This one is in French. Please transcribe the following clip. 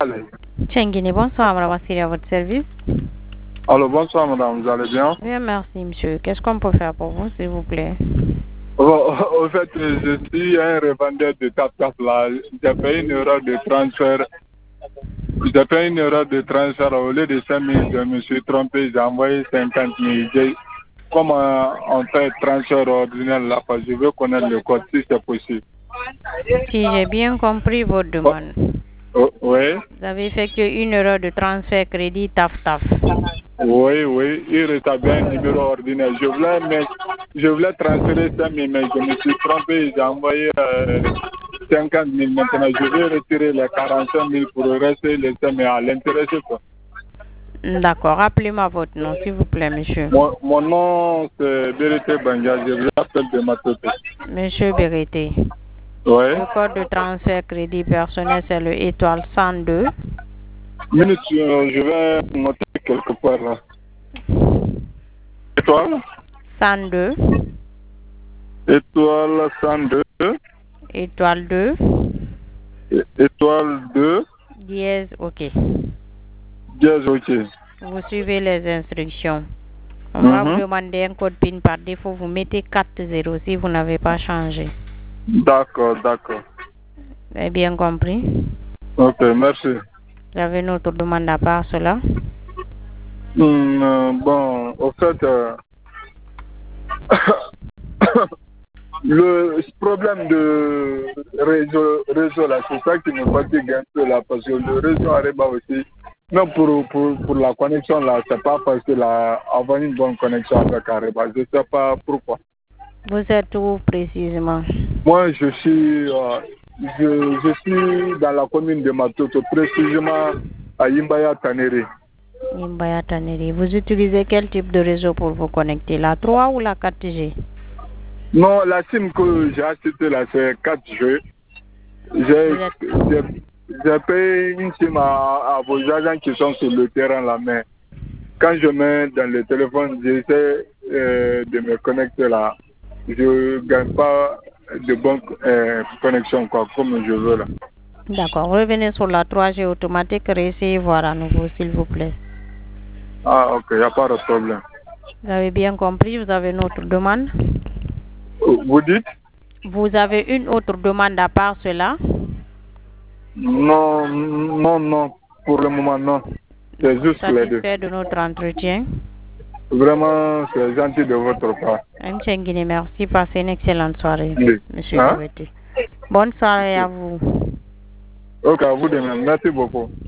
Tchenguini, bonsoir, madame Wassili, à votre service. Alors, bonsoir, madame, vous allez bien? Bien, merci, monsieur. Qu'est-ce qu'on peut faire pour vous, s'il vous plaît? Au fait, je suis un revendeur de tap-tap là. J'ai fait une erreur de transfert. J'ai fait une erreur de transfert. Au lieu de 5 000, je me suis trompé. J'ai envoyé 50 000. Comme on fait transfert ordinaire là, parce que je veux connaître le code si c'est possible. Si j'ai bien compris votre demande. Oui. Vous avez effectué une erreur de transfert crédit TAF-TAF. Oui, il rétablit un numéro ordinaire. Je voulais transférer 5 000, mais je me suis trompé. J'ai envoyé 50 000. Maintenant, je vais retirer les 45 000 pour rester les 5 000 à l'intéressé. D'accord. Rappelez-moi votre nom, s'il vous plaît, monsieur. Mon nom, c'est Berete Banja. Je vous appelle de Matote. Monsieur Berete. Oui. Le code de transfert crédit personnel, c'est le étoile 102. Minute, je vais noter quelque part là. Étoile 102. Étoile 102. Étoile 2. Étoile 2. Dièse, ok. Dièse, ok. Vous suivez les instructions. On va vous demander un code PIN par défaut. Vous mettez 40 si vous n'avez pas changé. D'accord. Vous avez bien compris? Ok, merci. Vous avez notre demande à part cela? Bon, au fait, le problème de réseau là, c'est ça qui me fatigue un peu là, parce que le réseau arrive aussi. Même pour la connexion là, c'est pas facile à avoir une bonne connexion avec Areba. Je ne sais pas pourquoi. Vous êtes où précisément? Moi, je suis dans la commune de Matoto, précisément à Imbaya Taneri. Imbaya Taneri. Vous utilisez quel type de réseau pour vous connecter? La 3 ou la 4G? Non, la SIM que j'ai achetée là, c'est 4G. J'ai payé une SIM à vos agents qui sont sur le terrain là, mais quand je mets dans le téléphone, j'essaie de me connecter là. Je ne gagne pas de bonne connexion quoi, comme je veux là. D'accord. Revenez sur la 3G automatique, réessayez voir à nouveau, s'il vous plaît. Ah, ok, il n'y a pas de problème. Vous avez bien compris, vous avez une autre demande? Vous dites? Vous avez une autre demande à part cela? Non, pour le moment, non. C'est juste les deux. Satisfait de notre entretien? Vraiment, c'est gentil de votre part. Mchengine, merci. Passez une excellente soirée, Oui. monsieur Goueté. Bonne soirée à vous. Ok, à vous de même. Merci beaucoup.